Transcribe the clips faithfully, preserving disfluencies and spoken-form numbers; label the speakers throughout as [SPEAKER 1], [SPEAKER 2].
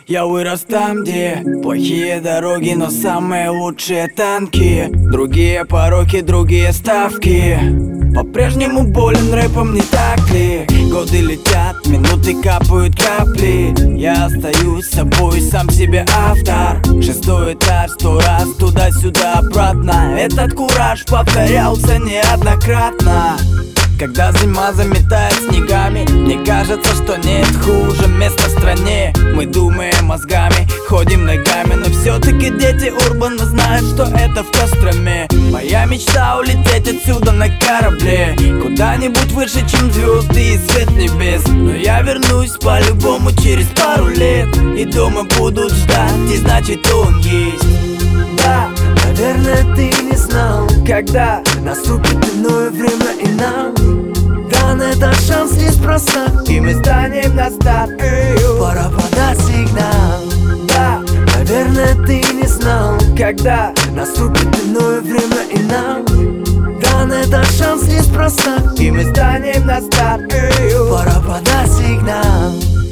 [SPEAKER 1] Я вырос там, где плохие дороги, но самые лучшие танки. Другие пороки, другие ставки. По-прежнему болен рэпом, не так ли? Годы летят, минуты капают капли. Я остаюсь собой, сам себе автор. Шестой этаж, сто раз туда-сюда, обратно. Этот кураж повторялся неоднократно. Когда зима заметает снегами, мне кажется, что нет хуже места в стране. Мы думаем мозгами, ходим ногами, но все-таки дети урбана знают, что это в Костроме. Моя мечта улететь отсюда на корабле, куда-нибудь выше, чем звезды и свет небес. Но я вернусь по-любому через пару лет, и дома будут ждать, и значит он есть. Да,
[SPEAKER 2] наверное, ты не знал,
[SPEAKER 1] когда
[SPEAKER 2] наступит иное время и нам дан этот шанс неспроста,
[SPEAKER 1] и мы станем на старт.
[SPEAKER 2] Пора подать сигнал.
[SPEAKER 1] Да,
[SPEAKER 2] наверное, ты не знал,
[SPEAKER 1] когда
[SPEAKER 2] наступит иное время и нам дан этот шанс неспроста,
[SPEAKER 1] и мы станем на старт.
[SPEAKER 2] Пора подать сигнал.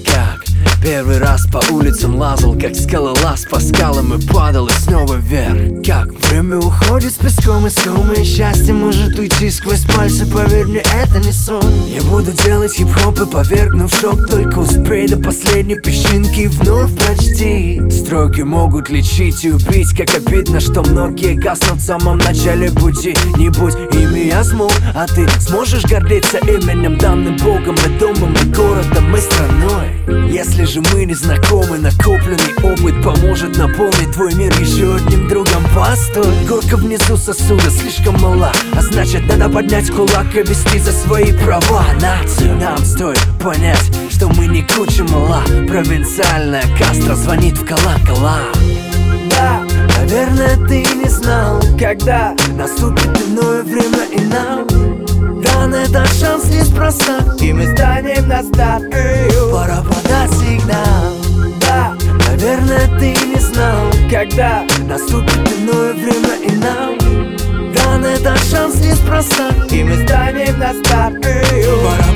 [SPEAKER 3] Первый раз по улицам лазал, как скалолаз по скалам и падал и снова вверх.
[SPEAKER 2] Как время уходит с песком и сном, и счастье может уйти сквозь пальцы, поверь мне, это не сон. Я буду делать хип-хоп и повергну в шок, только успей до последней песчинки вновь прочти.
[SPEAKER 3] Строки могут лечить и убить, как обидно, что многие гаснут в самом начале пути. Не будь ими я смог, а ты сможешь гордиться именем, данным Богом, и домом, и городом, и страной. Если же мы не знакомы, накопленный опыт поможет наполнить твой мир еще одним другом. Постой, горка внизу сосуда слишком мала, а значит надо поднять кулак и вести за свои права нацию. Нам стоит понять, что мы не куча мала. Провинциальная каста звонит в колокола.
[SPEAKER 1] Да,
[SPEAKER 2] наверное, ты не знал,
[SPEAKER 1] когда
[SPEAKER 2] наступит иное время и нам дан этот шанс неспроста,
[SPEAKER 1] и мы станем на старт.
[SPEAKER 2] Пора подать сигнал.
[SPEAKER 1] Да,
[SPEAKER 2] наверное, ты не знал,
[SPEAKER 1] когда
[SPEAKER 2] наступит иное время и нам дан этот шанс неспроста,
[SPEAKER 1] и мы станем на старт.
[SPEAKER 2] Пора